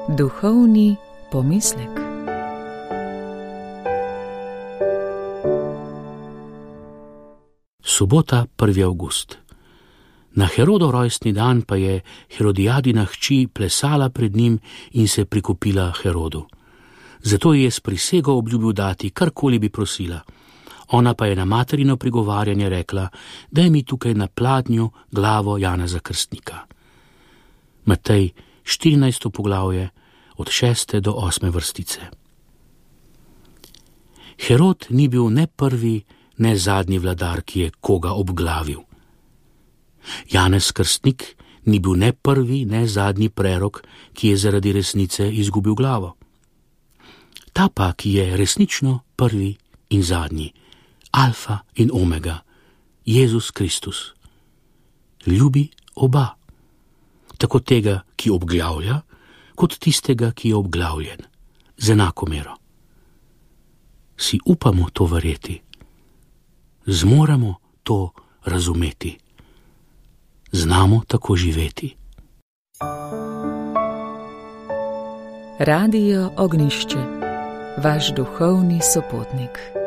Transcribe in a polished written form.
Duhovni pomislek. Sobota, 1. avgust. Na Herodov rojstni dan pa je Herodijadina hči plesala pred njim in se prikupila Herodu. Zato ji je s prisego obljubil dati, karkoli bi prosila. Ona pa je na materino prigovarjanje rekla: daj mi tukaj na pladnju glavo Janeza Krstnika. Matej, 14. poglavje, od 6. do 8. vrstice. Herod ni bil ne prvi, ne zadnji vladar, ki je koga obglavil. Janez Krstnik ni bil ne prvi, ne zadnji prerok, ki je zaradi resnice izgubil glavo. Ta pa, ki je resnično prvi in zadnji, alfa in omega, Jezus Kristus, ljubi oba, tako tega, ki obglavlja, kot tistega, ki je obglavljen, z enako mero. Si upamo to verjeti? Zmoremo to razumeti? Znamo tako živeti? Radio Ognjišče, vaš duhovni sopotnik.